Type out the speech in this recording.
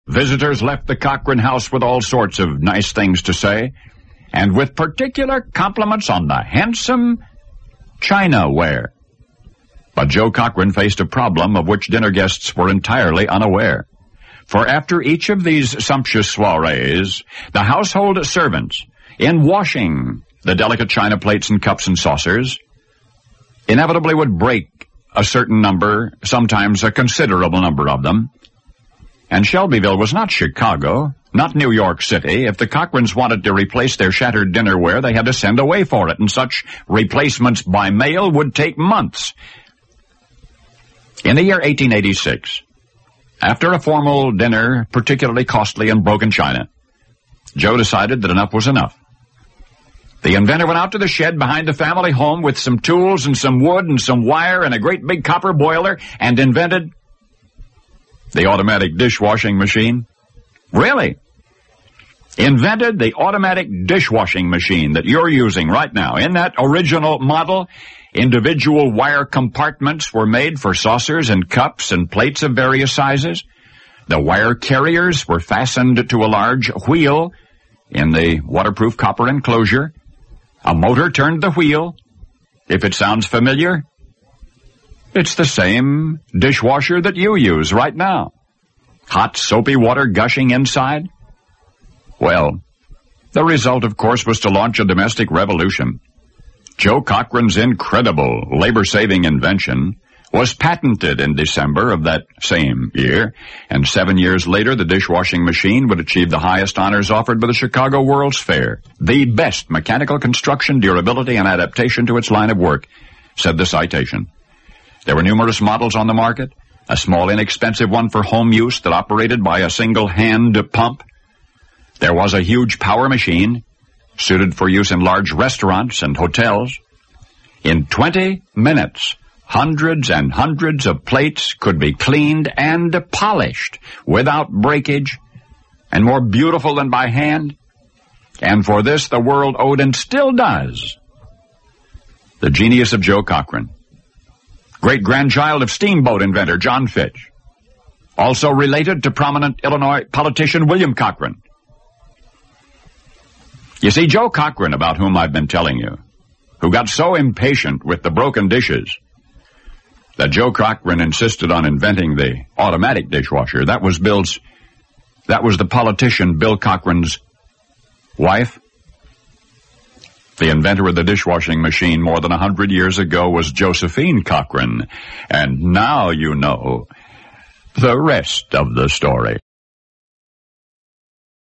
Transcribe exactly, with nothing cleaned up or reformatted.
Visitors left the Cochran house with all sorts of nice things to say, and with particular compliments on the handsome chinaware. But Joe Cochran faced a problem of which dinner guests were entirely unaware. For after each of these sumptuous soirees, the household servants, in washing the delicate china plates and cups and saucers, inevitably would break a certain number, sometimes a considerable number of them. And Shelbyville was not Chicago, not New York City. If the Cochrans wanted to replace their shattered dinnerware, they had to send away for it, and such replacements by mail would take months. In the year eighteen eighty-six, after a formal dinner, particularly costly in broken china, Joe decided that enough was enough. The inventor went out to the shed behind the family home with some tools and some wood and some wire and a great big copper boiler and invented the automatic dishwashing machine. Really? Invented the automatic dishwashing machine that you're using right now. In that original model, individual wire compartments were made for saucers and cups and plates of various sizes. The wire carriers were fastened to a large wheel in the waterproof copper enclosure. A motor turned the wheel. If it sounds familiar, it's the same dishwasher that you use right now. Hot, soapy water gushing inside. Well, the result, of course, was to launch a domestic revolution. Joe Cochran's incredible labor-saving invention was patented in December of that same year, and seven years later the dishwashing machine would achieve the highest honors offered by the Chicago World's Fair, the best mechanical construction, durability, and adaptation to its line of work, said the citation. There were numerous models on the market, a small inexpensive one for home use that operated by a single hand pump. There was a huge power machine, suited for use in large restaurants and hotels. In twenty minutes, hundreds and hundreds of plates could be cleaned and polished without breakage, and more beautiful than by hand. And for this the world owed, and still does, the genius of Joe Cochran, great-grandchild of steamboat inventor John Fitch, also related to prominent Illinois politician William Cochran. You see, Joe Cochran, about whom I've been telling you, who got so impatient with the broken dishes that Joe Cochran insisted on inventing the automatic dishwasher. That was Bill's, that was the politician Bill Cochran's wife. The inventor of the dishwashing machine more than a hundred years ago was Josephine Cochran. And now you know the rest of the story.